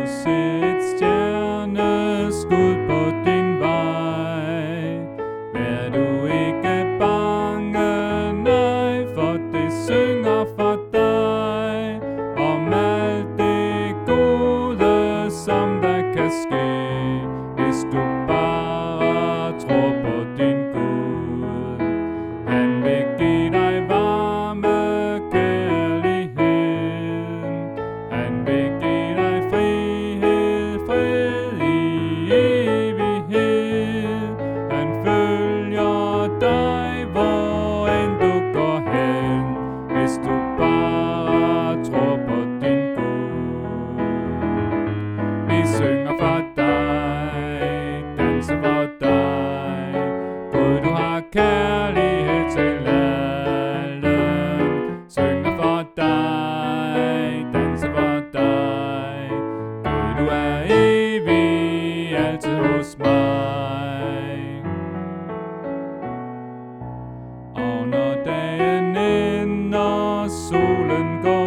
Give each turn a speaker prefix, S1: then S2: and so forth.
S1: se et stjerneskud på din vej. Vær du ikke bange, nej, for det synger for dig. Om alt det gode, som der kan ske, hvis du bare tror på din Gud. Han vil give dig varme kærlighed. Han vil give dig frihed, fred i evighed. Han følger dig, hvor end du går hen, hvis du bare tror på din Gud. Vi synger for dig, danser for dig. Gud, du har kærlighed til alle. Synger for dig, danser for dig. Gud, du er evig, altid hos mig. Og når dagen ender, solen går